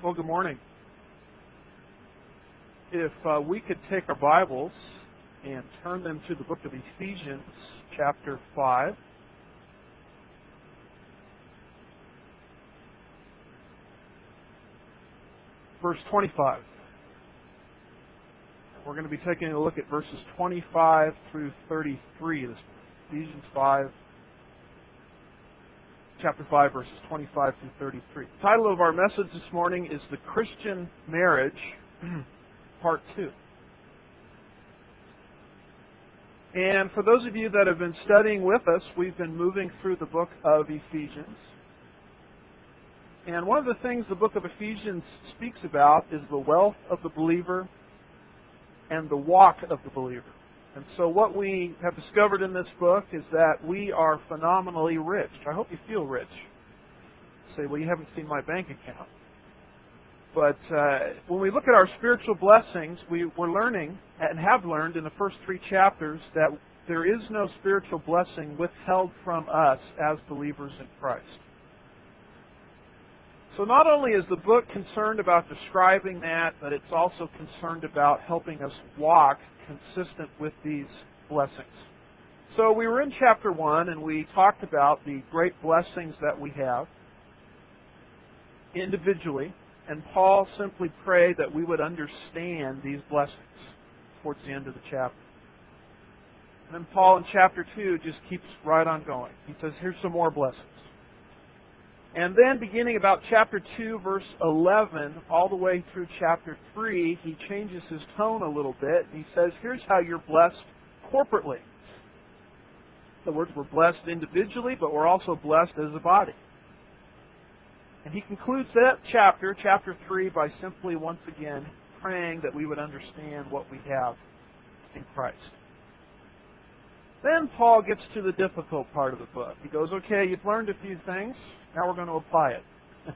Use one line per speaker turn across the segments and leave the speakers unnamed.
Well, good morning. If we could take our Bibles and turn them to the book of Ephesians, chapter 5. Verse 25. We're going to be taking a look at verses 25 through 33. This Ephesians 5, chapter 5, verses 25 through 33. The title of our message this morning is The Christian Marriage, Part 2. And for those of you that have been studying with us, we've been moving through the book of Ephesians. And one of the things the book of Ephesians speaks about is the wealth of the believer and the walk of the believer. And so what we have discovered in this book is that we are phenomenally rich. I hope you feel rich. You say, well, you haven't seen my bank account. But when we look at our spiritual blessings, we're learning and have learned in the first 3 chapters that there is no spiritual blessing withheld from us as believers in Christ. So not only is the book concerned about describing that, but it's also concerned about helping us walk consistent with these blessings. So we were in chapter 1 and we talked about the great blessings that we have individually. And Paul simply prayed that we would understand these blessings towards the end of the chapter. And then Paul in chapter 2 just keeps right on going. He says, here's some more blessings. And then beginning about chapter 2, verse 11, all the way through chapter 3, he changes his tone a little bit. And he says, here's how you're blessed corporately. In other words, we're blessed individually, but we're also blessed as a body. And he concludes that chapter 3, by simply once again praying that we would understand what we have in Christ. Then Paul gets to the difficult part of the book. He goes, okay, you've learned a few things. Now we're going to apply it.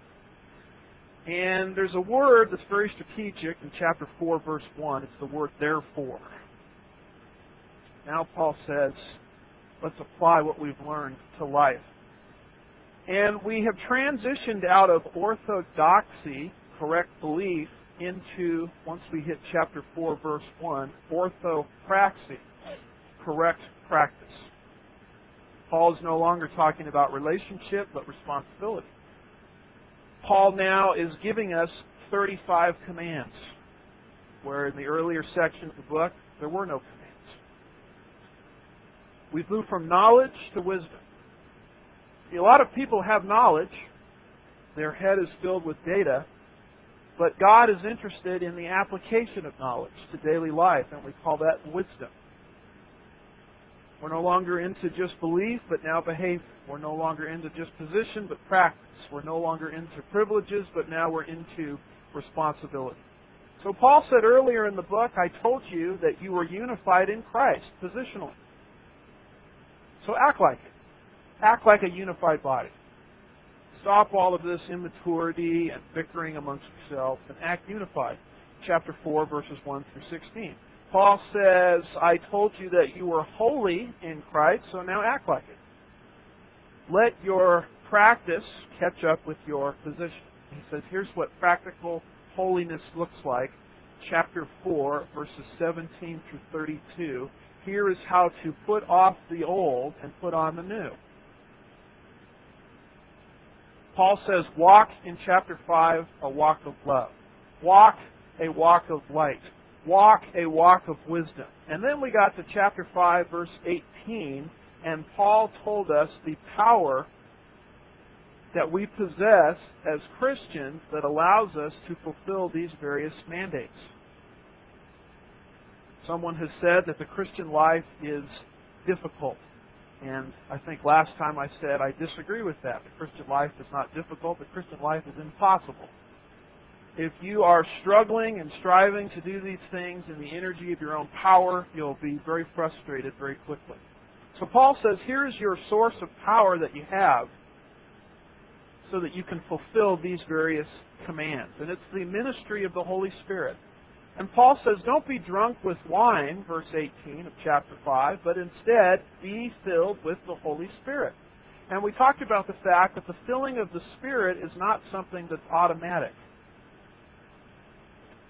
And there's a word that's very strategic in chapter 4, verse 1. It's the word therefore. Now Paul says, let's apply what we've learned to life. And we have transitioned out of orthodoxy, correct belief, into, once we hit chapter 4, verse 1, orthopraxy, correct practice. Paul is no longer talking about relationship, but responsibility. Paul now is giving us 35 commands, where in the earlier section of the book, there were no commands. We've moved from knowledge to wisdom. A lot of people have knowledge. Their head is filled with data. But God is interested in the application of knowledge to daily life, and we call that wisdom. We're no longer into just belief, but now behavior. We're no longer into just position, but practice. We're no longer into privileges, but now we're into responsibility. So Paul said earlier in the book, I told you that you were unified in Christ, positionally. So act like it. Act like a unified body. Stop all of this immaturity and bickering amongst yourselves and act unified. Chapter 4, verses 1 through 16. Paul says, I told you that you were holy in Christ, so now act like it. Let your practice catch up with your position. He says, here's what practical holiness looks like. Chapter 4, verses 17 through 32. Here is how to put off the old and put on the new. Paul says, walk in chapter 5 a walk of love. Walk a walk of light. Walk a walk of wisdom. And then we got to chapter 5, verse 18, and Paul told us the power that we possess as Christians that allows us to fulfill these various mandates. Someone has said that the Christian life is difficult. And I think last time I said I disagree with that. The Christian life is not difficult. The Christian life is impossible. If you are struggling and striving to do these things in the energy of your own power, you'll be very frustrated very quickly. So Paul says, here's your source of power that you have so that you can fulfill these various commands. And it's the ministry of the Holy Spirit. And Paul says, don't be drunk with wine, verse 18 of chapter 5, but instead be filled with the Holy Spirit. And we talked about the fact that the filling of the Spirit is not something that's automatic.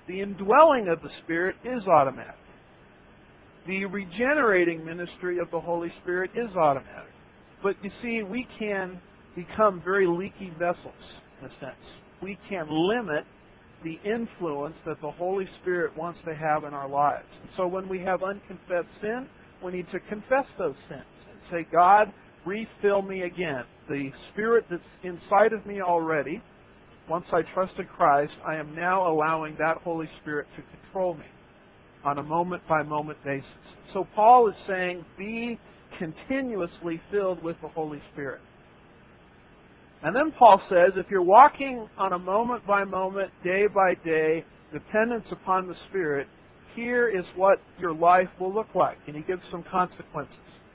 The indwelling of the Spirit is automatic. The regenerating ministry of the Holy Spirit is automatic. But you see, we can become very leaky vessels, in a sense. We can limit the influence that the Holy Spirit wants to have in our lives. So when we have unconfessed sin, we need to confess those sins and say, God, refill me again. The Spirit that's inside of me already, once I trusted Christ, I am now allowing that Holy Spirit to control me on a moment-by-moment basis. So Paul is saying, be continuously filled with the Holy Spirit. And then Paul says, if you're walking on a moment-by-moment, day-by-day dependence upon the Spirit, here is what your life will look like. And he gives some consequences.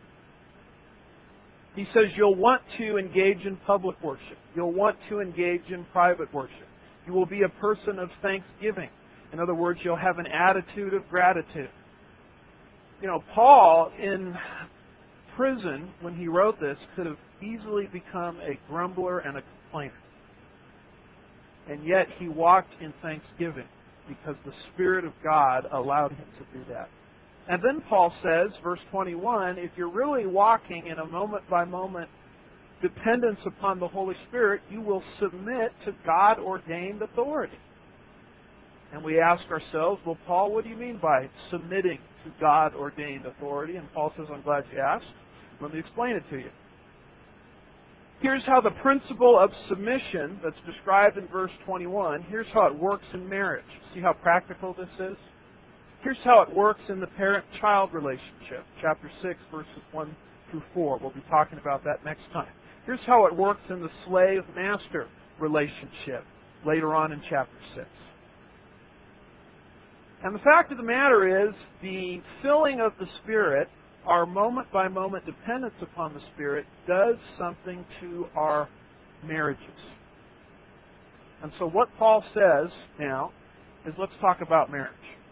He says you'll want to engage in public worship. You'll want to engage in private worship. You will be a person of thanksgiving. In other words, you'll have an attitude of gratitude. You know, Paul, in prison, when he wrote this, could have easily become a grumbler and a complainer. And yet he walked in thanksgiving because the Spirit of God allowed him to do that. And then Paul says, verse 21, if you're really walking in a moment-by-moment dependence upon the Holy Spirit, you will submit to God-ordained authority. And we ask ourselves, well, Paul, what do you mean by submitting to God-ordained authority? And Paul says, I'm glad you asked. Let me explain it to you. Here's how the principle of submission that's described in verse 21, here's how it works in marriage. See how practical this is? Here's how it works in the parent-child relationship. Chapter 6, verses 1 through 4. We'll be talking about that next time. Here's how it works in the slave-master relationship later on in chapter 6. And the fact of the matter is, the filling of the Spirit, our moment-by-moment dependence upon the Spirit, does something to our marriages. And so what Paul says now is, let's talk about marriage.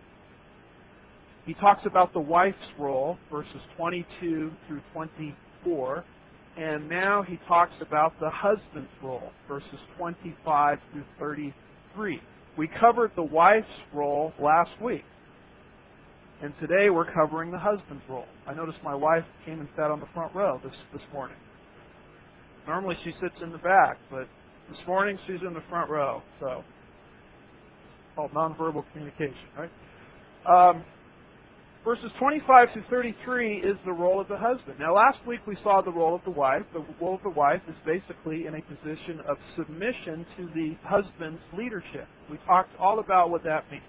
He talks about the wife's role, verses 22 through 24, and now he talks about the husband's role, verses 25 through 33. We covered the wife's role last week, and today we're covering the husband's role. I noticed my wife came and sat on the front row this morning. Normally she sits in the back, but this morning she's in the front row, so it's called nonverbal communication, right? Verses 25 through 33 is the role of the husband. Now, last week we saw the role of the wife. The role of the wife is basically in a position of submission to the husband's leadership. We talked all about what that means.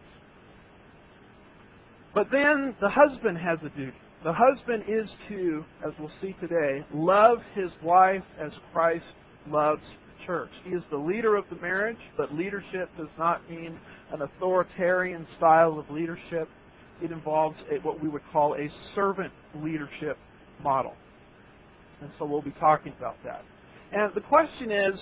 But then the husband has a duty. The husband is to, as we'll see today, love his wife as Christ loves the church. He is the leader of the marriage, but leadership does not mean an authoritarian style of leadership. It involves what we would call a servant leadership model. And so we'll be talking about that. And the question is,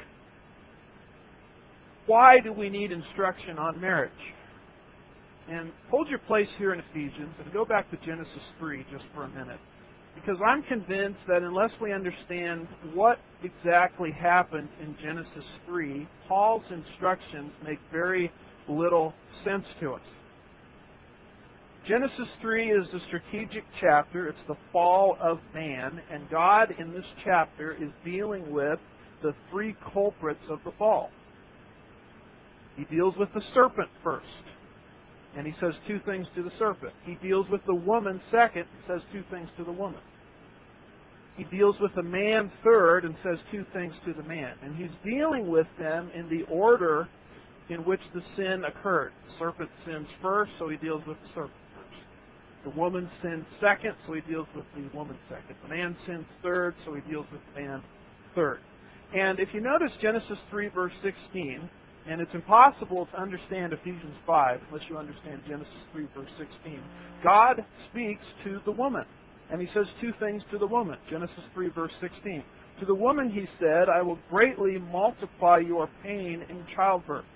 why do we need instruction on marriage? And hold your place here in Ephesians and go back to Genesis 3 just for a minute. Because I'm convinced that unless we understand what exactly happened in Genesis 3, Paul's instructions make very little sense to us. Genesis 3 is a strategic chapter. It's the fall of man. And God, in this chapter, is dealing with the three culprits of the fall. He deals with the serpent first. And he says two things to the serpent. He deals with the woman second and says two things to the woman. He deals with the man third and says two things to the man. And he's dealing with them in the order in which the sin occurred. The serpent sins first, so he deals with the serpent. The woman sins second, so he deals with the woman second. The man sins third, so he deals with the man third. And if you notice Genesis 3, verse 16, and it's impossible to understand Ephesians 5 unless you understand Genesis 3, verse 16, God speaks to the woman. And he says two things to the woman. Genesis 3, verse 16. To the woman he said, I will greatly multiply your pain in childbirth.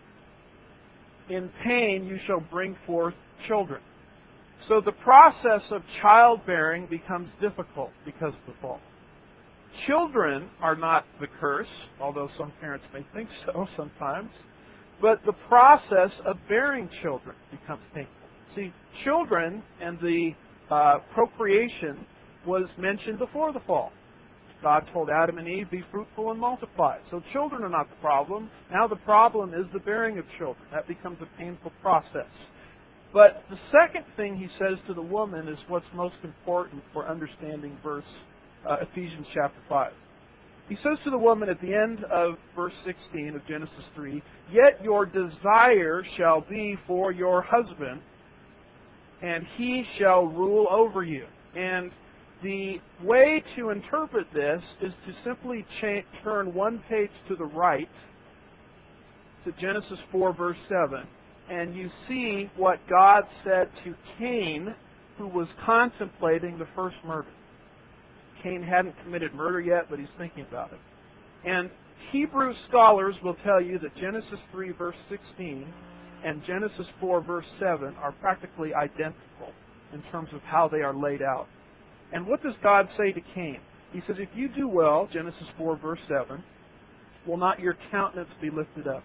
In pain you shall bring forth children. So the process of childbearing becomes difficult because of the fall. Children are not the curse, although some parents may think so sometimes. but the process of bearing children becomes painful. See, children and the procreation was mentioned before the fall. God told Adam and Eve, be fruitful and multiply. So children are not the problem. Now the problem is the bearing of children. That becomes a painful process. But the second thing he says to the woman is what's most important for understanding Ephesians chapter 5. He says to the woman at the end of verse 16 of Genesis 3, yet your desire shall be for your husband, and he shall rule over you. And the way to interpret this is to simply turn one page to the right to Genesis 4, verse 7, and you see what God said to Cain, who was contemplating the first murder. Cain hadn't committed murder yet, but he's thinking about it. And Hebrew scholars will tell you that Genesis 3, verse 16 and Genesis 4, verse 7 are practically identical in terms of how they are laid out. And what does God say to Cain? He says, if you do well, Genesis 4, verse 7, will not your countenance be lifted up?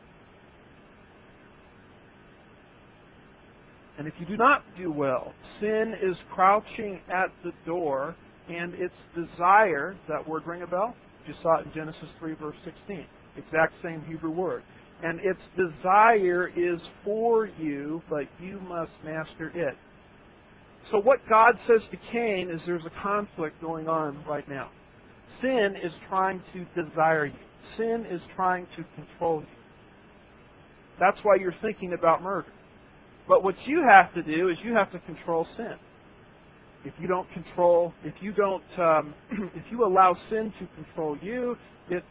And if you do not do well, sin is crouching at the door, and its desire, does that word ring a bell? You saw it in Genesis 3, verse 16. Exact same Hebrew word. And its desire is for you, but you must master it. So what God says to Cain is there's a conflict going on right now. Sin is trying to desire you. Sin is trying to control you. That's why you're thinking about murder. But what you have to do is you have to control sin. If you allow sin to control you, it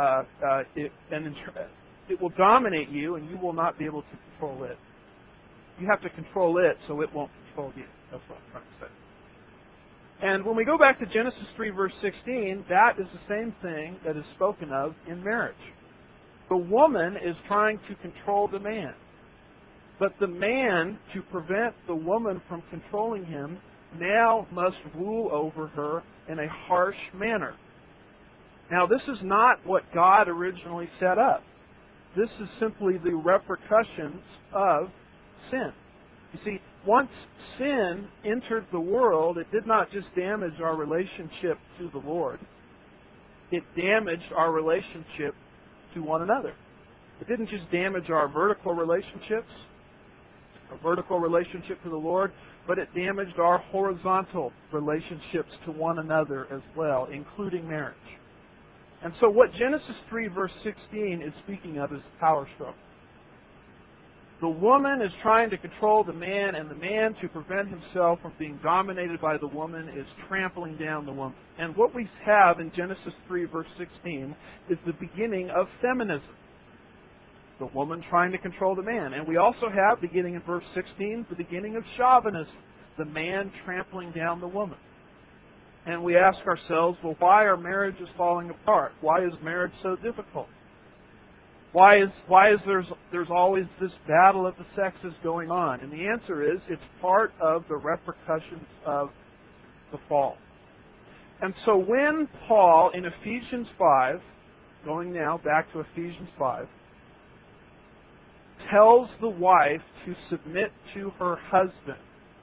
will dominate you, and you will not be able to control it. You have to control it so it won't control you. That's what I'm trying to say. And when we go back to Genesis 3, verse 16, that is the same thing that is spoken of in marriage. The woman is trying to control the man. But the man, to prevent the woman from controlling him, now must rule over her in a harsh manner. Now, this is not what God originally set up. This is simply the repercussions of sin. You see, once sin entered the world, it did not just damage our relationship to the Lord. It damaged our relationship to one another. It didn't just damage our vertical relationships, a vertical relationship to the Lord, but it damaged our horizontal relationships to one another as well, including marriage. And so what Genesis 3, verse 16 is speaking of is power struggle. The woman is trying to control the man, and the man, to prevent himself from being dominated by the woman, is trampling down the woman. And what we have in Genesis 3, verse 16 is the beginning of feminism. The woman trying to control the man. And we also have, beginning in verse 16, the beginning of chauvinism, the man trampling down the woman. And we ask ourselves, well, why are marriages falling apart? Why is marriage so difficult? Why is there's always this battle of the sexes going on? And the answer is, it's part of the repercussions of the fall. And so when Paul, in Ephesians 5, going now back to Ephesians 5, tells the wife to submit to her husband,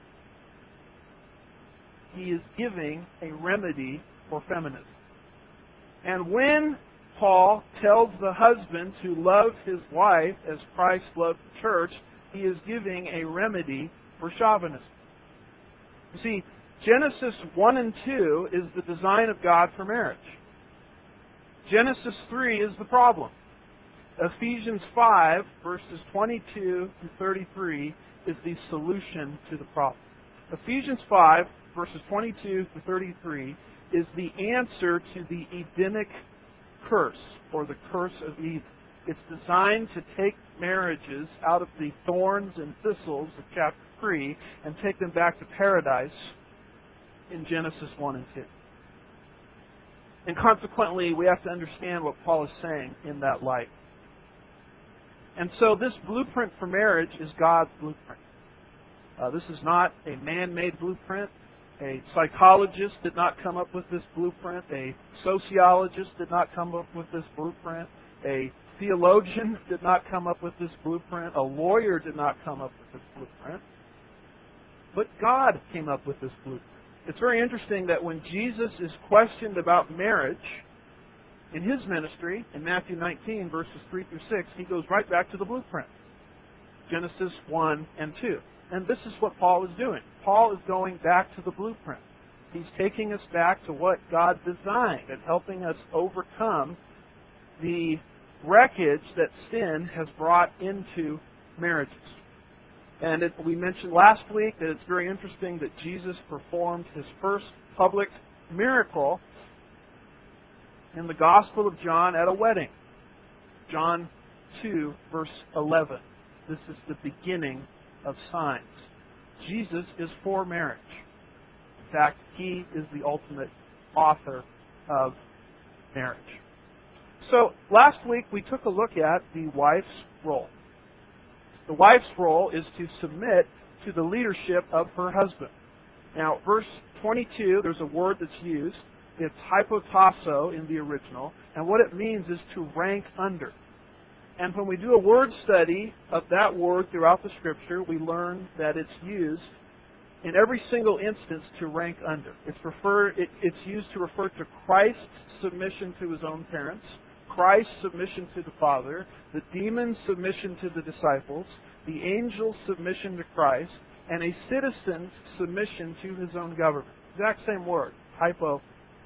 he is giving a remedy for feminism. And when Paul tells the husband to love his wife as Christ loved the church, he is giving a remedy for chauvinism. You see, Genesis 1 and 2 is the design of God for marriage. Genesis 3 is the problem. Ephesians 5, verses 22 to 33, is the solution to the problem. Ephesians 5, verses 22 to 33, is the answer to the Edenic curse, or the curse of Eden. It's designed to take marriages out of the thorns and thistles of chapter 3 and take them back to paradise in Genesis 1 and 2. And consequently, we have to understand what Paul is saying in that light. And so this blueprint for marriage is God's blueprint. This is not a man-made blueprint. A psychologist did not come up with this blueprint. A sociologist did not come up with this blueprint. A theologian did not come up with this blueprint. A lawyer did not come up with this blueprint. But God came up with this blueprint. It's very interesting that when Jesus is questioned about marriage in His ministry, in Matthew 19, verses 3 through 6, He goes right back to the blueprint. Genesis 1 and 2. And this is what Paul is doing. Paul is going back to the blueprint. He's taking us back to what God designed and helping us overcome the wreckage that sin has brought into marriages. And we mentioned last week that it's very interesting that Jesus performed His first public miracle in the Gospel of John at a wedding. John 2, verse 11. This is the beginning of signs. Jesus is for marriage. In fact, He is the ultimate author of marriage. So, last week we took a look at the wife's role. The wife's role is to submit to the leadership of her husband. Now, verse 22, there's a word that's used. It's hypotasso in the original, and what it means is to rank under. And when we do a word study of that word throughout the Scripture, we learn that it's used in every single instance to rank under. It's used to refer to Christ's submission to His own parents, Christ's submission to the Father, the demon's submission to the disciples, the angel's submission to Christ, and a citizen's submission to his own government. Exact same word, hypotasso.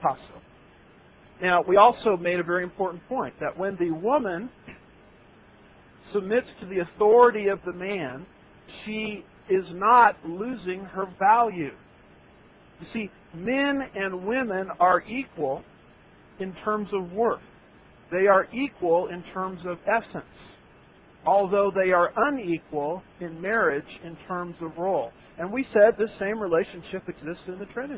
Now, we also made a very important point, that when the woman submits to the authority of the man, she is not losing her value. You see, men and women are equal in terms of worth. They are equal in terms of essence, although they are unequal in marriage in terms of role. And we said this same relationship exists in the Trinity.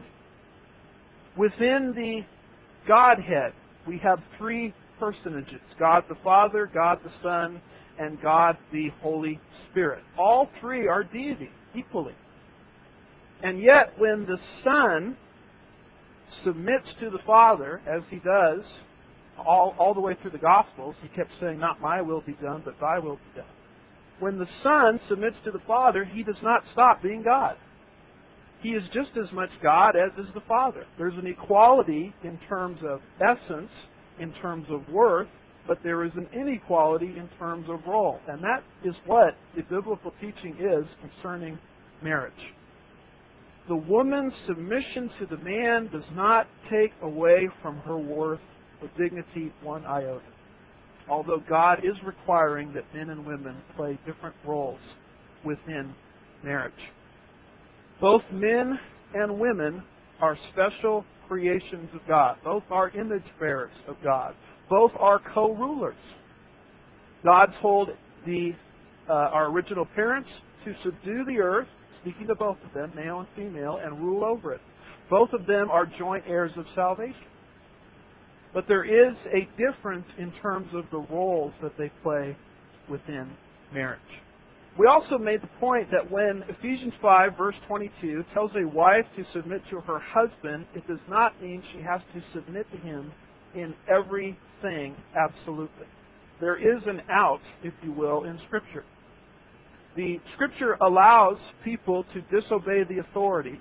Within the Godhead, we have three personages: God the Father, God the Son, and God the Holy Spirit. All three are deity, equally. And yet, when the Son submits to the Father, as He does all the way through the Gospels, He kept saying, "Not my will be done, but Thy will be done." When the Son submits to the Father, He does not stop being God. He is just as much God as is the Father. There's an equality in terms of essence, in terms of worth, but there is an inequality in terms of role. And that is what the biblical teaching is concerning marriage. The woman's submission to the man does not take away from her worth or dignity one iota, although God is requiring that men and women play different roles within marriage. Both men and women are special creations of God. Both are image bearers of God. Both are co-rulers. God told our original parents to subdue the earth, speaking to both of them, male and female, and rule over it. Both of them are joint heirs of salvation. But there is a difference in terms of the roles that they play within marriage. We also made the point that when Ephesians 5, verse 22, tells a wife to submit to her husband, it does not mean she has to submit to him in everything absolutely. There is an out, if you will, in Scripture. The Scripture allows people to disobey the authority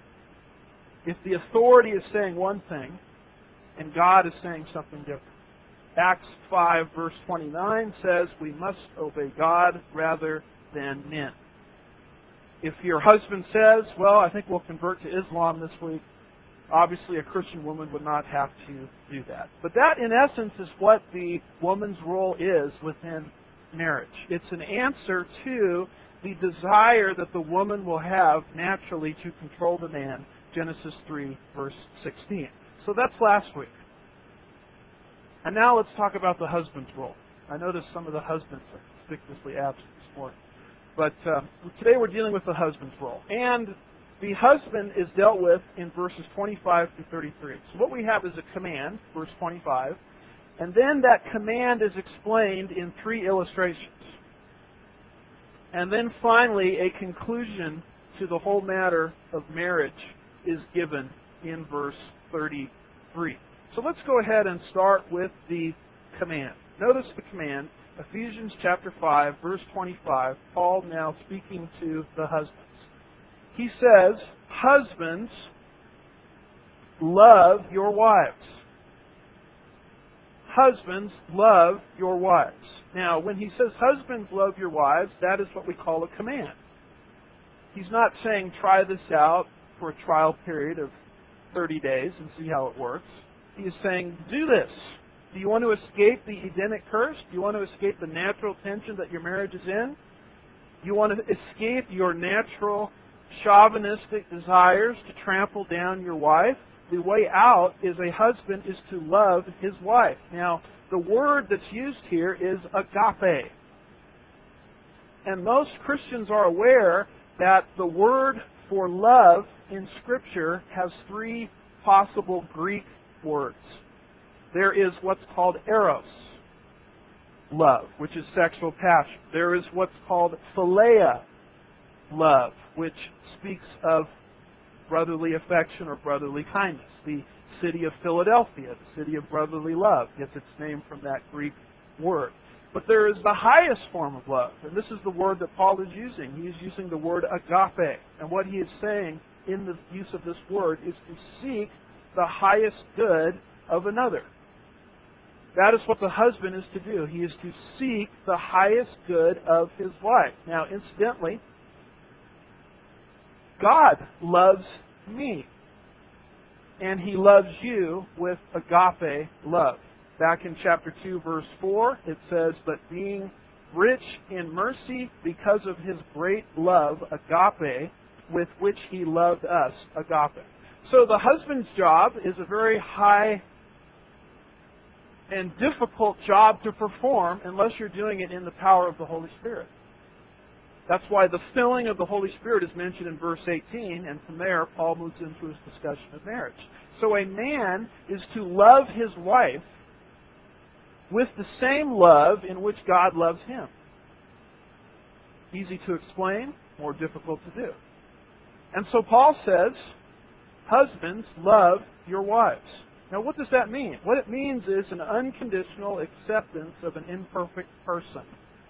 if the authority is saying one thing and God is saying something different. Acts 5, verse 29 says we must obey God rather than men. If your husband says, "Well, I think we'll convert to Islam this week," obviously a Christian woman would not have to do that. But that, in essence, is what the woman's role is within marriage. It's an answer to the desire that the woman will have naturally to control the man, Genesis 3, verse 16. So that's last week. And now let's talk about the husband's role. I noticed some of the husbands are conspicuously absent this morning. But today we're dealing with the husband's role. And the husband is dealt with in verses 25 through 33. So what we have is a command, verse 25. And then that command is explained in three illustrations. And then finally, a conclusion to the whole matter of marriage is given in verse 33. So let's go ahead and start with the command. Notice the command, Ephesians chapter 5, verse 25, Paul now speaking to the husbands. He says, husbands, love your wives. Husbands, love your wives. Now, when he says husbands, love your wives, that is what we call a command. He's not saying try this out for a trial period of 30 days and see how it works. He is saying do this. Do you want to escape the Edenic curse? Do you want to escape the natural tension that your marriage is in? Do you want to escape your natural chauvinistic desires to trample down your wife? The way out is a husband is to love his wife. Now, the word that's used here is agape. And most Christians are aware that the word for love in Scripture has three possible Greek words. There is what's called eros, love, which is sexual passion. There is what's called philia, love, which speaks of brotherly affection or brotherly kindness. The city of Philadelphia, the city of brotherly love, gets its name from that Greek word. But there is the highest form of love, and this is the word that Paul is using. He is using the word agape. And what he is saying in the use of this word is to seek the highest good of another. That is what the husband is to do. He is to seek the highest good of his wife. Now, incidentally, God loves me. And He loves you with agape love. Back in chapter 2, verse 4, it says, but being rich in mercy because of His great love, agape, with which He loved us, agape. So the husband's job is a very high and difficult job to perform unless you're doing it in the power of the Holy Spirit. That's why the filling of the Holy Spirit is mentioned in verse 18, and from there, Paul moves into his discussion of marriage. So a man is to love his wife with the same love in which God loves him. Easy to explain, more difficult to do. And so Paul says, husbands, love your wives. Now, what does that mean? What it means is an unconditional acceptance of an imperfect person,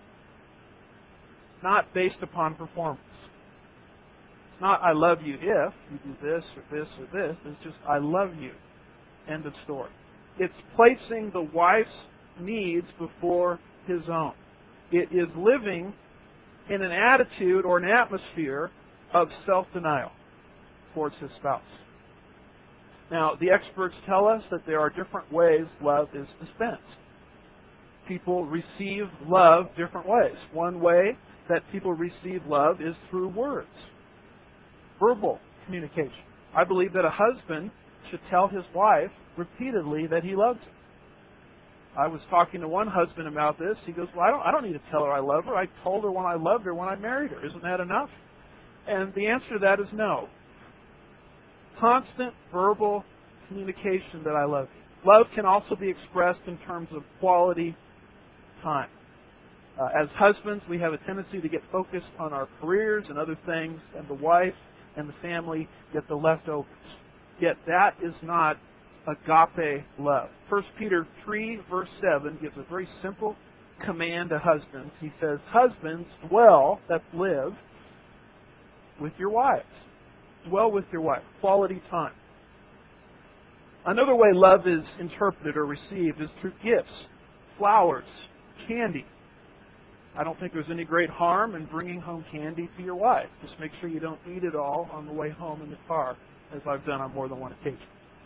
not based upon performance. It's not, I love you if you do this or this or this. It's just, I love you. End of story. It's placing the wife's needs before his own. It is living in an attitude or an atmosphere of self-denial towards his spouse. Now, the experts tell us that there are different ways love is dispensed. People receive love different ways. One way that people receive love is through words, verbal communication. I believe that a husband should tell his wife repeatedly that he loves her. I was talking to one husband about this. He goes, well, I don't need to tell her I love her. I told her when I loved her when I married her. Isn't that enough? And the answer to that is no. Constant verbal communication that I love you. Love can also be expressed in terms of quality time. As husbands, we have a tendency to get focused on our careers and other things, and the wife and the family get the leftovers. Yet that is not agape love. 1 Peter 3, verse 7 gives a very simple command to husbands. He says, husbands, dwell, that's live, with your wives. Dwell with your wife. Quality time. Another way love is interpreted or received is through gifts, flowers, candy. I don't think there's any great harm in bringing home candy to your wife. Just make sure you don't eat it all on the way home in the car, as I've done on more than one occasion.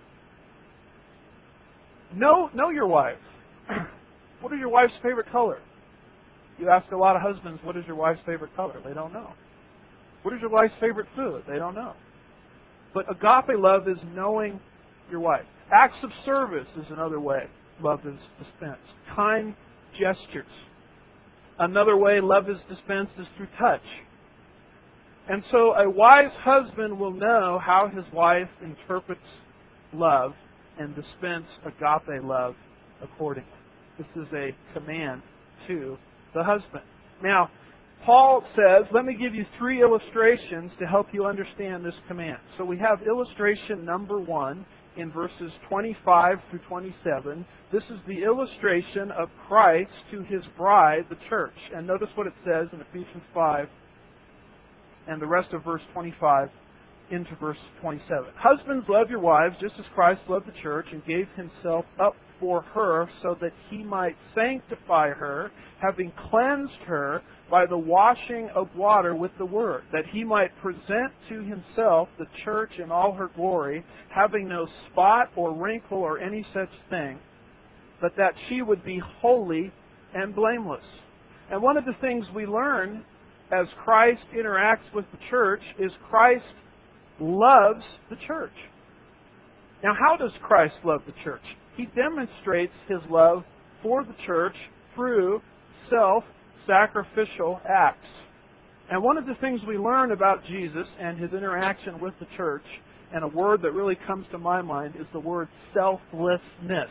Know your wife. What is your wife's favorite color? You ask a lot of husbands, what is your wife's favorite color? They don't know. What is your wife's favorite food? They don't know. But agape love is knowing your wife. Acts of service is another way love is dispensed. Kind gestures. Another way love is dispensed is through touch. And so a wise husband will know how his wife interprets love and dispense agape love accordingly. This is a command to the husband. Now, Paul says, let me give you 3 illustrations to help you understand this command. So we have illustration number 1. in verses 25 through 27. This is the illustration of Christ to His bride, the church. And notice what it says in Ephesians 5 and the rest of verse 25 into verse 27. Husbands, love your wives just as Christ loved the church and gave Himself up for her so that He might sanctify her, having cleansed her by the washing of water with the Word, that He might present to Himself the church in all her glory, having no spot or wrinkle or any such thing, but that she would be holy and blameless. And one of the things we learn as Christ interacts with the church is Christ loves the church. Now, how does Christ love the church? He demonstrates His love for the church through self-sacrificial acts. And one of the things we learn about Jesus and His interaction with the church, and a word that really comes to my mind, is the word selflessness.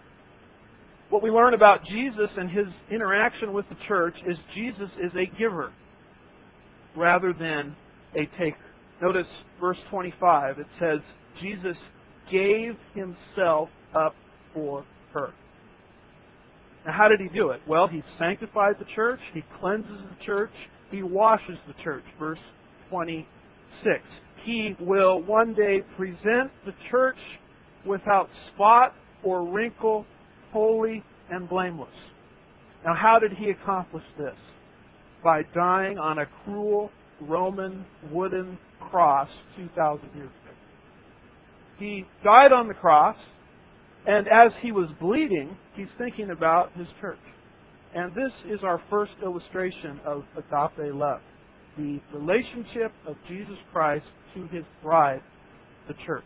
What we learn about Jesus and His interaction with the church is Jesus is a giver rather than a taker. Notice verse 25. It says, Jesus gave Himself up for her. Now, how did He do it? Well, He sanctified the church. He cleanses the church. He washes the church. Verse 26. He will one day present the church without spot or wrinkle, holy and blameless. Now, how did He accomplish this? By dying on a cruel Roman wooden cross 2,000 years ago. He died on the cross, and as He was bleeding, He's thinking about His church. And this is our first illustration of agape love, the relationship of Jesus Christ to His bride, the church.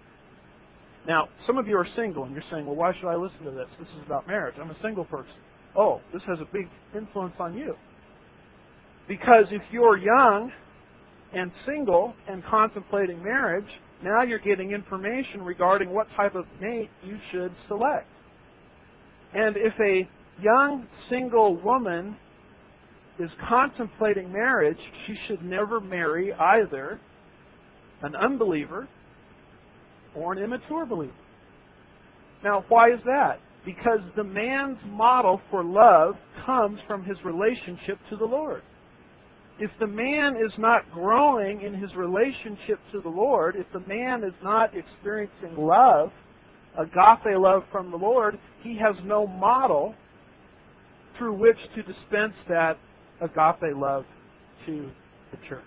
Now, some of you are single, and you're saying, well, why should I listen to this? This is about marriage. I'm a single person. Oh, this has a big influence on you. Because if you're young and single and contemplating marriage, now you're getting information regarding what type of mate you should select. And if a young single woman is contemplating marriage, she should never marry either an unbeliever or an immature believer. Now, why is that? Because the man's model for love comes from his relationship to the Lord. If the man is not growing in his relationship to the Lord, if the man is not experiencing love, agape love from the Lord, he has no model through which to dispense that agape love to the church.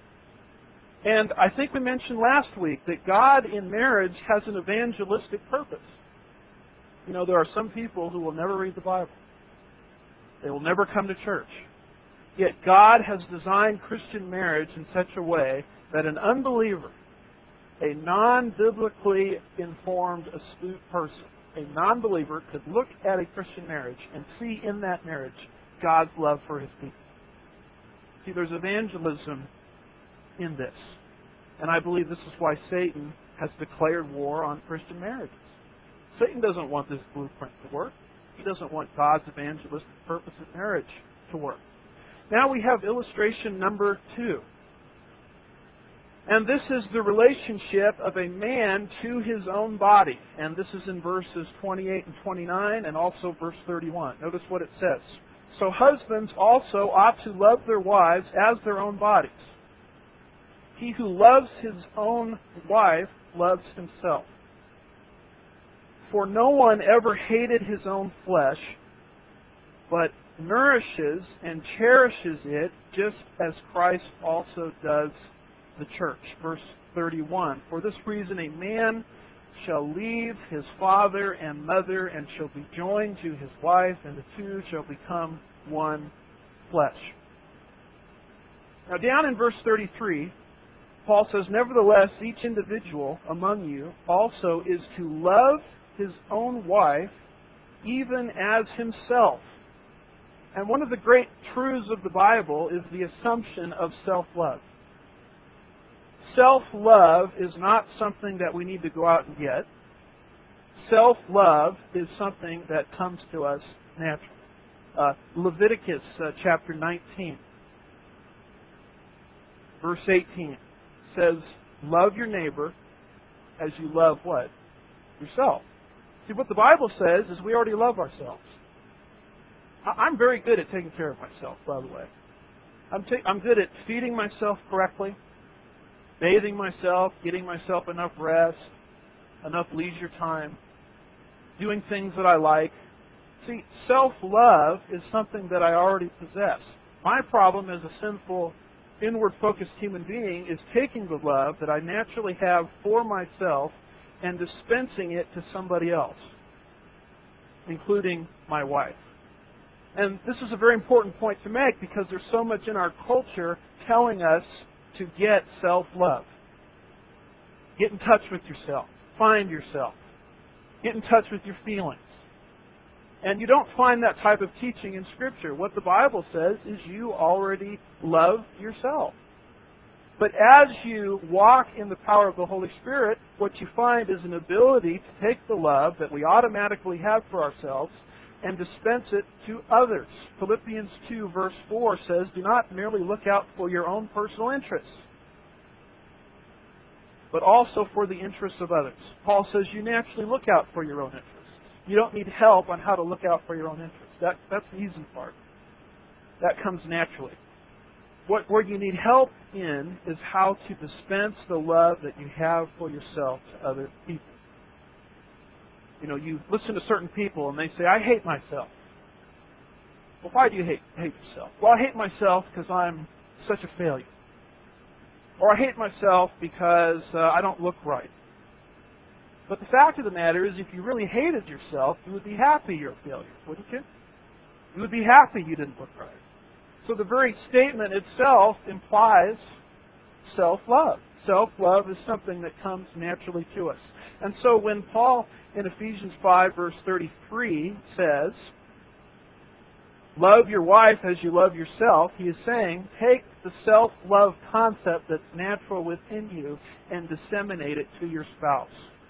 And I think we mentioned last week that God in marriage has an evangelistic purpose. You know, there are some people who will never read the Bible. They will never come to church. Yet God has designed Christian marriage in such a way that an unbeliever, a non-biblically informed, astute person, a non-believer could look at a Christian marriage and see in that marriage God's love for His people. See, there's evangelism in this. And I believe this is why Satan has declared war on Christian marriages. Satan doesn't want this blueprint to work. He doesn't want God's evangelistic purpose in marriage to work. Now we have illustration number 2. And this is the relationship of a man to his own body. And this is in verses 28 and 29 and also verse 31. Notice what it says. So husbands also ought to love their wives as their own bodies. He who loves his own wife loves himself. For no one ever hated his own flesh, but nourishes and cherishes it, just as Christ also does the church. Verse 31. For this reason a man shall leave his father and mother and shall be joined to his wife, and the two shall become one flesh. Now down in verse 33, Paul says, nevertheless, each individual among you also is to love his own wife even as himself. And one of the great truths of the Bible is the assumption of self-love. Self-love is not something that we need to go out and get. Self-love is something that comes to us naturally. Leviticus chapter 19, verse 18 says, love your neighbor as you love what? yourself. See, what the Bible says is we already love ourselves. I'm very good at taking care of myself, by the way. I'm good at feeding myself correctly, bathing myself, getting myself enough rest, enough leisure time, doing things that I like. See, self-love is something that I already possess. My problem as a sinful, inward-focused human being is taking the love that I naturally have for myself and dispensing it to somebody else, including my wife. And this is a very important point to make because there's so much in our culture telling us to get self-love. Get in touch with yourself. Find yourself. Get in touch with your feelings. And you don't find that type of teaching in Scripture. What the Bible says is you already love yourself. But as you walk in the power of the Holy Spirit, what you find is an ability to take the love that we automatically have for ourselves and dispense it to others. Philippians 2 verse 4 says, do not merely look out for your own personal interests, but also for the interests of others. Paul says you naturally look out for your own interests. You don't need help on how to look out for your own interests. That's the easy part. That comes naturally. Where you need help in is how to dispense the love that you have for yourself to other people. You know, you listen to certain people and they say, I hate myself. Well, why do you hate yourself? Well, I hate myself because I'm such a failure. Or I hate myself because I don't look right. But the fact of the matter is, if you really hated yourself, you would be happy you're a failure, wouldn't you? You would be happy you didn't look right. So the very statement itself implies self-love. Self-love is something that comes naturally to us. And so when Paul in Ephesians 5 verse 33 says, love your wife as you love yourself, he is saying, take the self-love concept that's natural within you and disseminate it to your spouse.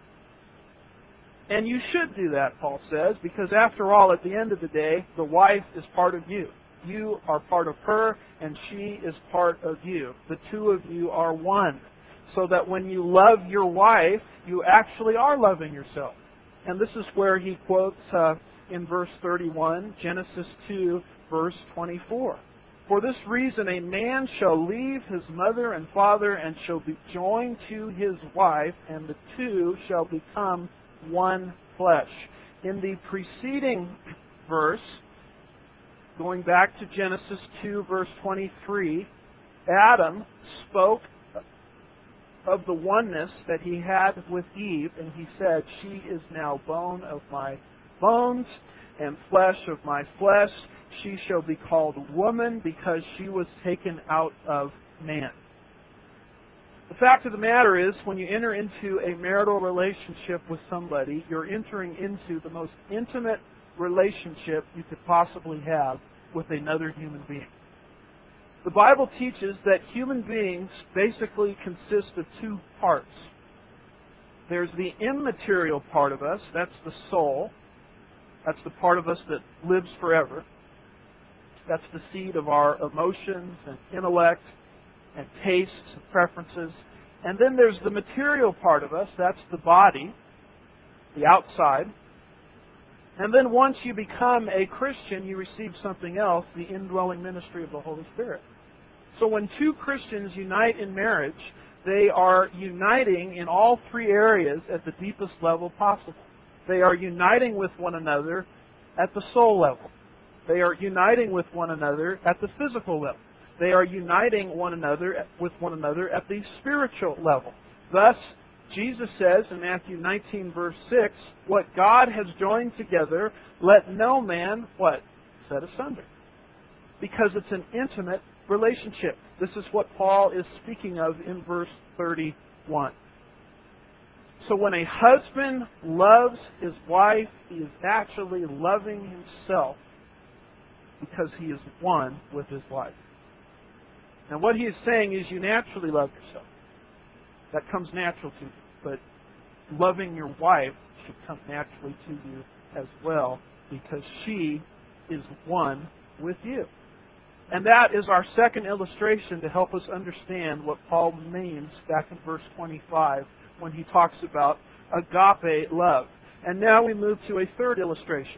And you should do that, Paul says, because after all, at the end of the day, the wife is part of you. You are part of her, and she is part of you. The two of you are one. So that when you love your wife, you actually are loving yourself. And this is where he quotes in verse 31, Genesis 2, verse 24. For this reason a man shall leave his mother and father and shall be joined to his wife, and the two shall become one flesh. In the preceding verse, going back to Genesis 2, verse 23, Adam spoke of the oneness that he had with Eve, and he said, she is now bone of my bones and flesh of my flesh. She shall be called woman because she was taken out of man. The fact of the matter is, when you enter into a marital relationship with somebody, you're entering into the most intimate relationship you could possibly have with another human being. The Bible teaches that human beings basically consist of two parts. There's the immaterial part of us, that's the soul. That's the part of us that lives forever. That's the seed of our emotions and intellect and tastes and preferences. And then there's the material part of us, that's the body, the outside. And then once you become a Christian, you receive something else, the indwelling ministry of the Holy Spirit. So when two Christians unite in marriage, they are uniting in all three areas at the deepest level possible. They are uniting with one another at the soul level. They are uniting with one another at the physical level. They are uniting with one another at the spiritual level. Thus, Jesus says in Matthew 19, verse 6, what God has joined together, let no man, what? Set asunder. Because it's an intimate relationship. This is what Paul is speaking of in verse 31. So when a husband loves his wife, he is actually loving himself because he is one with his wife. Now what he is saying is you naturally love yourself. That comes natural to you. But loving your wife should come naturally to you as well because she is one with you. And that is our second illustration to help us understand what Paul means back in verse 25 when he talks about agape love. And now we move to a third illustration.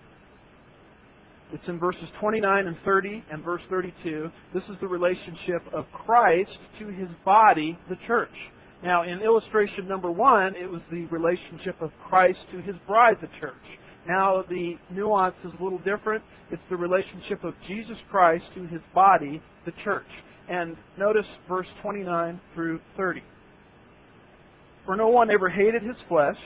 It's in verses 29 and 30 and verse 32. This is the relationship of Christ to His body, the church. Now, in illustration number 1, it was the relationship of Christ to His bride, the church. Now, the nuance is a little different. It's the relationship of Jesus Christ to His body, the church. And notice verse 29 through 30. For no one ever hated his flesh,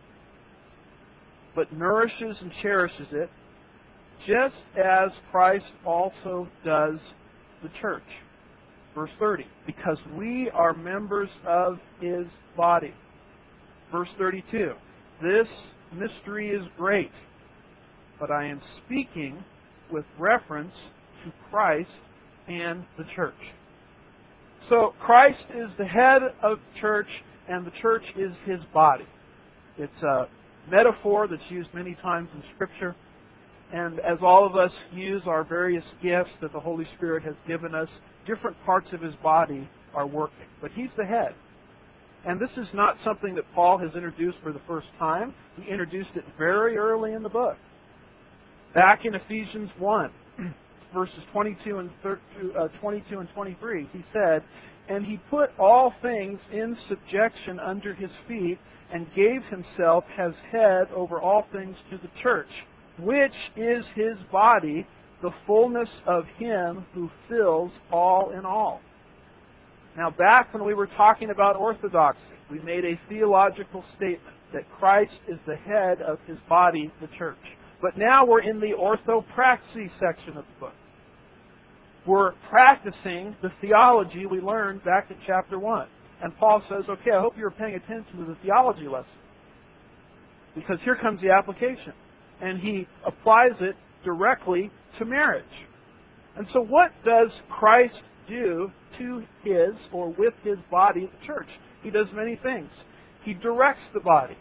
but nourishes and cherishes it, just as Christ also does the church. Verse 30, because we are members of His body. Verse 32, this mystery is great, but I am speaking with reference to Christ and the church. So Christ is the head of the church, and the church is His body. It's a metaphor that's used many times in Scripture. And as all of us use our various gifts that the Holy Spirit has given us, different parts of His body are working. But He's the head. And this is not something that Paul has introduced for the first time. He introduced it very early in the book. Back in Ephesians 1, verses 22 and 23, he said, and He put all things in subjection under His feet, and gave Himself as head over all things to the church, which is His body, the fullness of Him who fills all in all. Now, back when we were talking about orthodoxy, we made a theological statement that Christ is the head of His body, the church. But now we're in the orthopraxy section of the book. We're practicing the theology we learned back in chapter 1. And Paul says, okay, I hope you were paying attention to the theology lesson. Because here comes the application. And he applies it directly to marriage. And so what does Christ do to His, or with His body, the church? He does many things. He directs the body.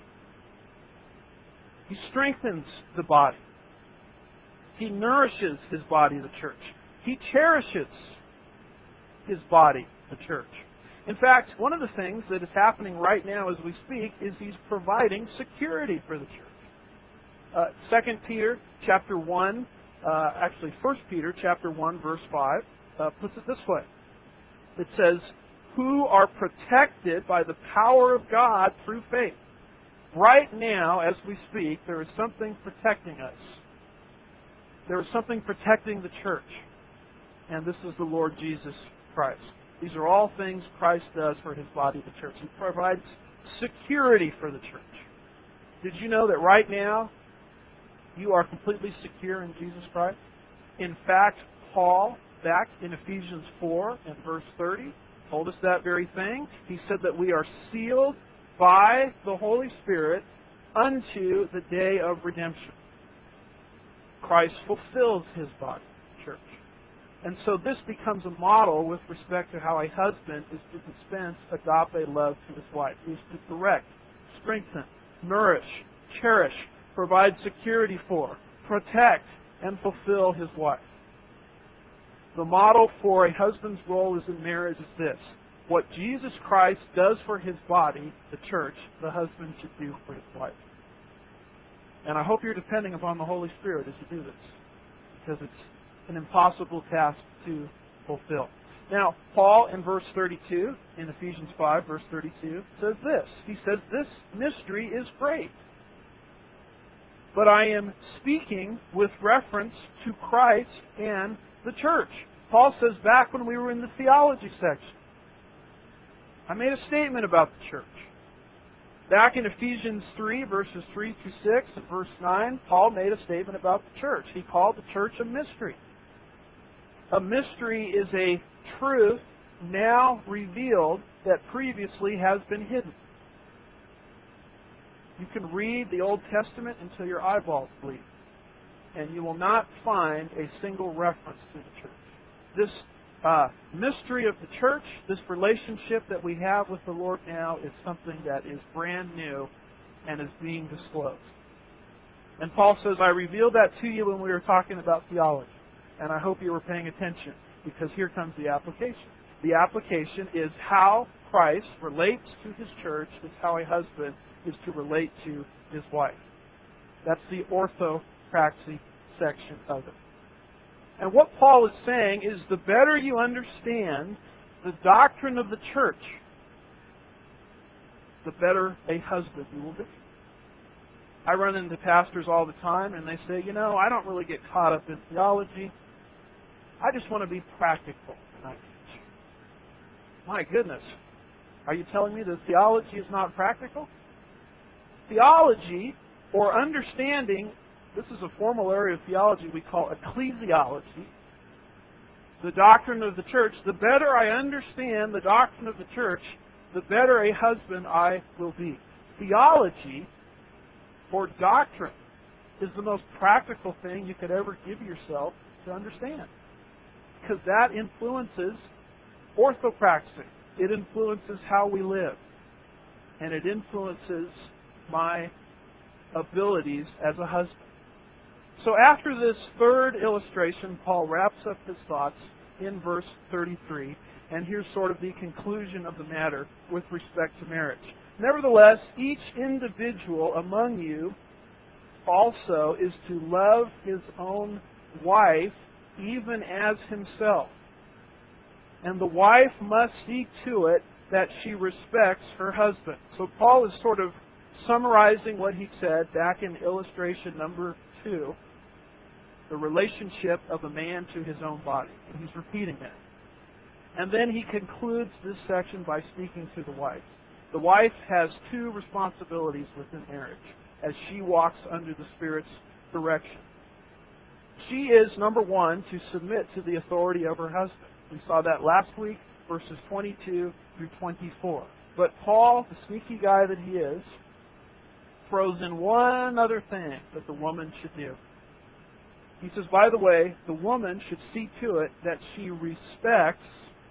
He strengthens the body. He nourishes His body, the church. He cherishes His body, the church. In fact, one of the things that is happening right now as we speak is He's providing security for the church. 2 Peter chapter 1, 1 Peter chapter 1, verse 5, puts it this way. It says, who are protected by the power of God through faith. Right now, as we speak, there is something protecting us. There is something protecting the church. And this is the Lord Jesus Christ. These are all things Christ does for His body, the church. He provides security for the church. Did you know that right now, you are completely secure in Jesus Christ? In fact, Paul, back in Ephesians 4 and verse 30, told us that very thing. He said that we are sealed by the Holy Spirit unto the day of redemption. Christ fulfills His body, the church. And so this becomes a model with respect to how a husband is to dispense agape love to his wife. He is to direct, strengthen, nourish, cherish, provide security for, protect, and fulfill his wife. The model for a husband's role in marriage is this. What Jesus Christ does for His body, the church, the husband should do for his wife. And I hope you're depending upon the Holy Spirit as you do this, because it's an impossible task to fulfill. Now, Paul in verse 32, in Ephesians 5, verse 32, says this. He says, this mystery is great, but I am speaking with reference to Christ and the church. Paul says back when we were in the theology section, I made a statement about the church. Back in Ephesians 3, verses 3 through 6, and verse 9, Paul made a statement about the church. He called the church a mystery. A mystery is a truth now revealed that previously has been hidden. You can read the Old Testament until your eyeballs bleed, and you will not find a single reference to the church. This mystery of the church, this relationship that we have with the Lord now, is something that is brand new and is being disclosed. And Paul says, I revealed that to you when we were talking about theology. And I hope you were paying attention, because here comes the application. The application is how Christ relates to His church is how a husband is to relate to his wife. That's the orthopraxy section of it. And what Paul is saying is the better you understand the doctrine of the church, the better a husband you will be. I run into pastors all the time and they say, I don't really get caught up in theology. I just want to be practical when I teach. My goodness. Are you telling me that theology is not practical? Theology, or understanding, this is a formal area of theology we call ecclesiology, the doctrine of the church. The better I understand the doctrine of the church, the better a husband I will be. Theology, or doctrine, is the most practical thing you could ever give yourself to understand. Because that influences orthopraxy. It influences how we live. And it influences my abilities as a husband. So after this third illustration, Paul wraps up his thoughts in verse 33. And here's sort of the conclusion of the matter with respect to marriage. Nevertheless, each individual among you also is to love his own wife even as himself. And the wife must see to it that she respects her husband. So Paul is sort of summarizing what he said back in illustration number 2, the relationship of a man to his own body. And he's repeating that. And then he concludes this section by speaking to the wife. The wife has 2 responsibilities within marriage as she walks under the Spirit's direction. She is, number 1, to submit to the authority of her husband. We saw that last week, verses 22 through 24. But Paul, the sneaky guy that he is, throws in one other thing that the woman should do. He says, by the way, the woman should see to it that she respects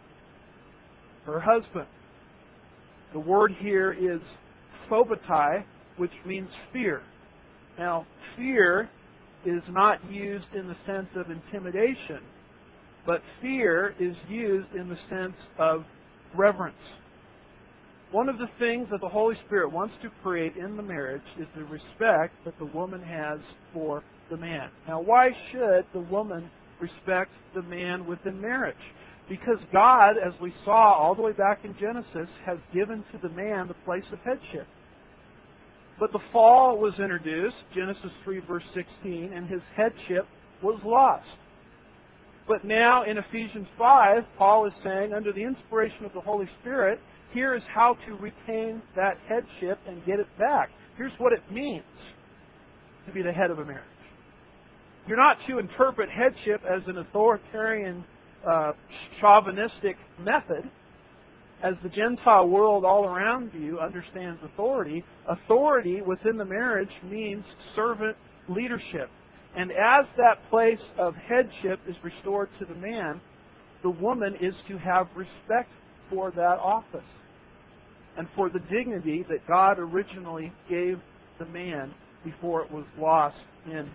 her husband. The word here is phobetai, which means fear. Now, fear is not used in the sense of intimidation, but fear is used in the sense of reverence. One of the things that the Holy Spirit wants to create in the marriage is the respect that the woman has for the man. Now, why should the woman respect the man within marriage? Because God, as we saw all the way back in Genesis, has given to the man the place of headship. But the fall was introduced, Genesis 3 verse 16, and his headship was lost. But now in Ephesians 5, Paul is saying, under the inspiration of the Holy Spirit, here is how to retain that headship and get it back. Here's what it means to be the head of a marriage. You're not to interpret headship as an authoritarian, chauvinistic method. As the Gentile world all around you understands authority, authority within the marriage means servant leadership. And as that place of headship is restored to the man, the woman is to have respect for that office and for the dignity that God originally gave the man before it was lost in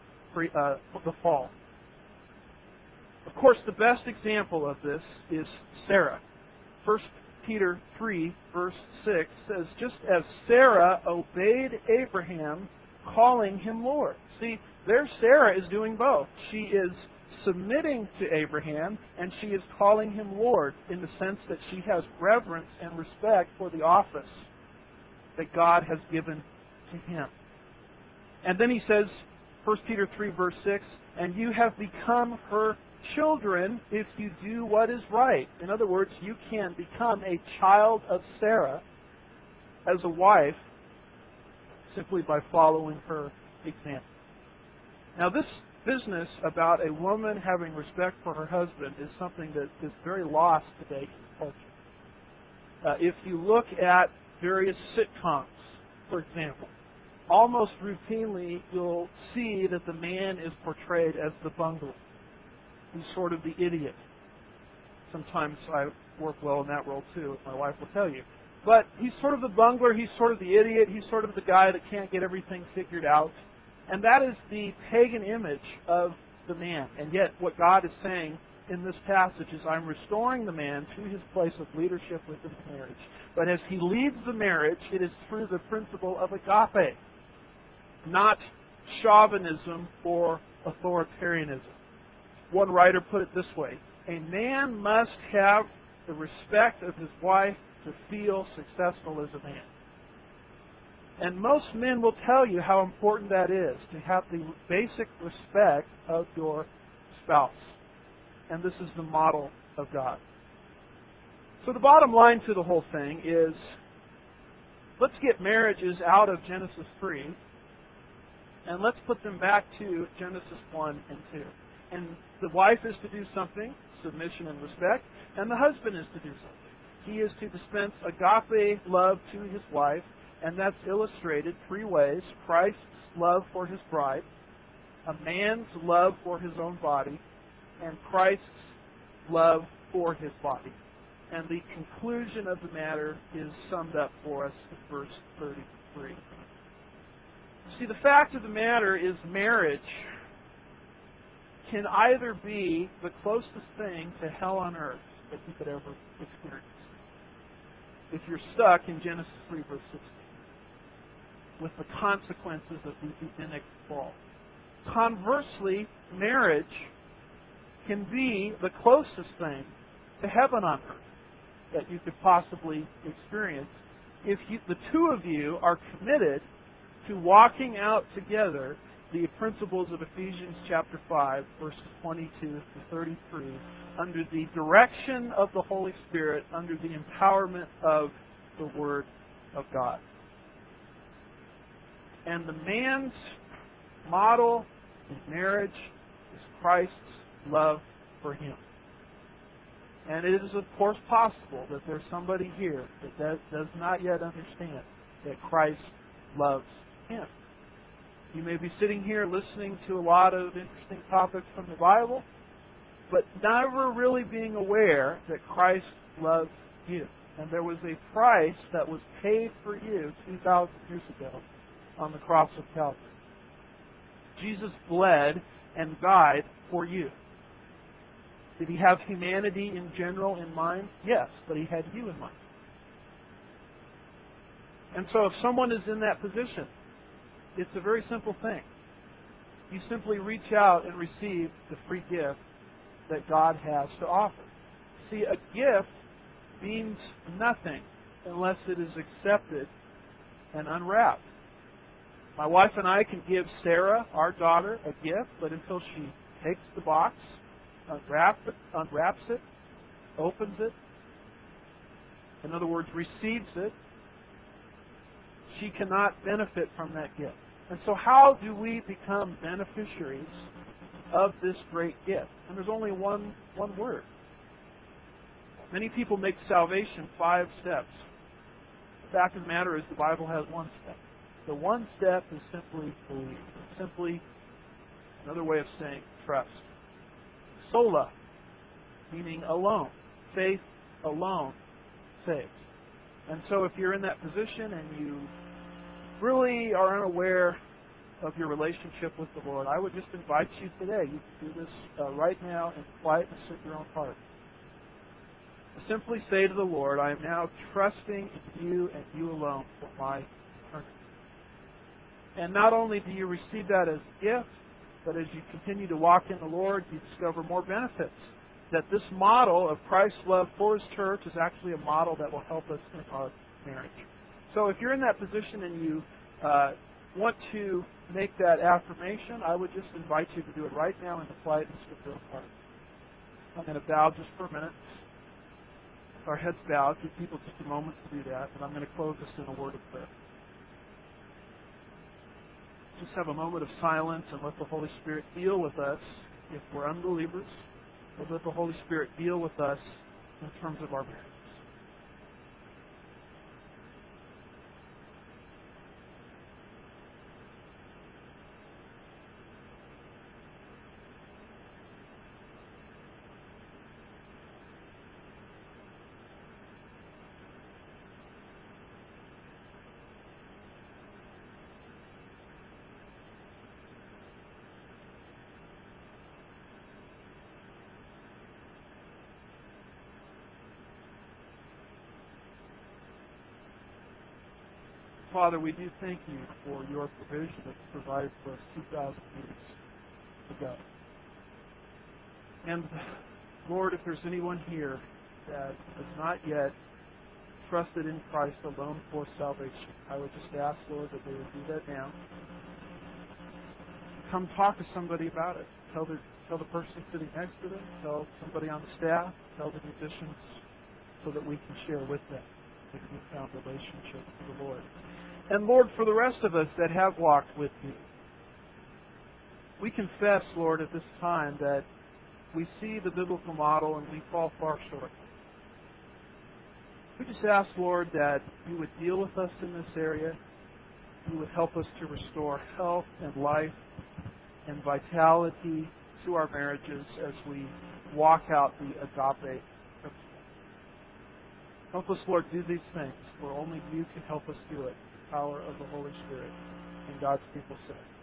the fall. Of course, the best example of this is Sarah. 1 Peter 3, verse 6 says, just as Sarah obeyed Abraham, calling him Lord. See, there Sarah is doing both. She is submitting to Abraham, and she is calling him Lord in the sense that she has reverence and respect for the office that God has given to him. And then he says, 1 Peter 3, verse 6, and you have become her children if you do what is right. In other words, you can become a child of Sarah as a wife simply by following her example. Now, this business about a woman having respect for her husband is something that is very lost today in culture. If you look at various sitcoms, for example, almost routinely you'll see that the man is portrayed as the bungler. He's sort of the idiot. Sometimes I work well in that role too, my wife will tell you. But he's sort of the bungler, he's sort of the idiot, he's sort of the guy that can't get everything figured out. And that is the pagan image of the man. And yet what God is saying in this passage is I'm restoring the man to his place of leadership within the marriage. But as he leads the marriage, it is through the principle of agape, not chauvinism or authoritarianism. One writer put it this way: a man must have the respect of his wife to feel successful as a man. And most men will tell you how important that is, to have the basic respect of your spouse. And this is the model of God. So the bottom line to the whole thing is, let's get marriages out of Genesis 3 and let's put them back to Genesis 1 and 2. And the wife is to do something, submission and respect, and the husband is to do something. He is to dispense agape love to his wife, and that's illustrated three ways: Christ's love for his bride, a man's love for his own body, and Christ's love for his body. And the conclusion of the matter is summed up for us in verse 33. See, the fact of the matter is marriage can either be the closest thing to hell on earth that you could ever experience, if you're stuck in Genesis 3 verse 16, with the consequences of the Edenic fall. Conversely, marriage can be the closest thing to heaven on earth that you could possibly experience if the two of you are committed to walking out together the principles of Ephesians chapter 5, verses 22 to 33, under the direction of the Holy Spirit, under the empowerment of the Word of God. And the man's model in marriage is Christ's love for him. And it is, of course, possible that there's somebody here that does not yet understand that Christ loves him. You may be sitting here listening to a lot of interesting topics from the Bible, but never really being aware that Christ loves you. And there was a price that was paid for you 2,000 years ago on the cross of Calvary. Jesus bled and died for you. Did he have humanity in general in mind? Yes, but he had you in mind. And so if someone is in that position, it's a very simple thing. You simply reach out and receive the free gift that God has to offer. See, a gift means nothing unless it is accepted and unwrapped. My wife and I can give Sarah, our daughter, a gift, but until she takes the box, unwraps it, opens it, in other words, receives it, she cannot benefit from that gift. And so how do we become beneficiaries of this great gift? And there's only one word. Many people make salvation 5 steps. The fact of the matter is the Bible has 1 step. The 1 step is simply believe. Simply, another way of saying trust. Sola, meaning alone. Faith alone saves. And so if you're in that position and you really are unaware of your relationship with the Lord, I would just invite you today. You can do this right now in quietness of your own heart. Simply say to the Lord, I am now trusting in you and you alone for my eternity. And not only do you receive that as a gift, but as you continue to walk in the Lord, you discover more benefits. That this model of Christ's love for His church is actually a model that will help us in our marriage. So if you're in that position and you want to make that affirmation, I would just invite you to do it right now in the quietness of your heart. I'm going to bow just for a minute. With our heads bowed, give people just a moment to do that, and I'm going to close this in a word of prayer. Just have a moment of silence and let the Holy Spirit deal with us if we're unbelievers. Or let the Holy Spirit deal with us in terms of our marriage. Father, we do thank you for your provision that you provided for us 2,000 years ago. And Lord, if there's anyone here that has not yet trusted in Christ alone for salvation, I would just ask, Lord, that they would do that now. Come talk to somebody about it. Tell the person sitting next to them, tell somebody on the staff, tell the musicians, so that we can share with them the newfound relationship with the Lord. And Lord, for the rest of us that have walked with you, we confess, Lord, at this time that we see the biblical model and we fall far short. We just ask, Lord, that you would deal with us in this area. You would help us to restore health and life and vitality to our marriages as we walk out the agape principle. Help us, Lord, do these things, for only you can help us do it, the power of the Holy Spirit. And God's people say.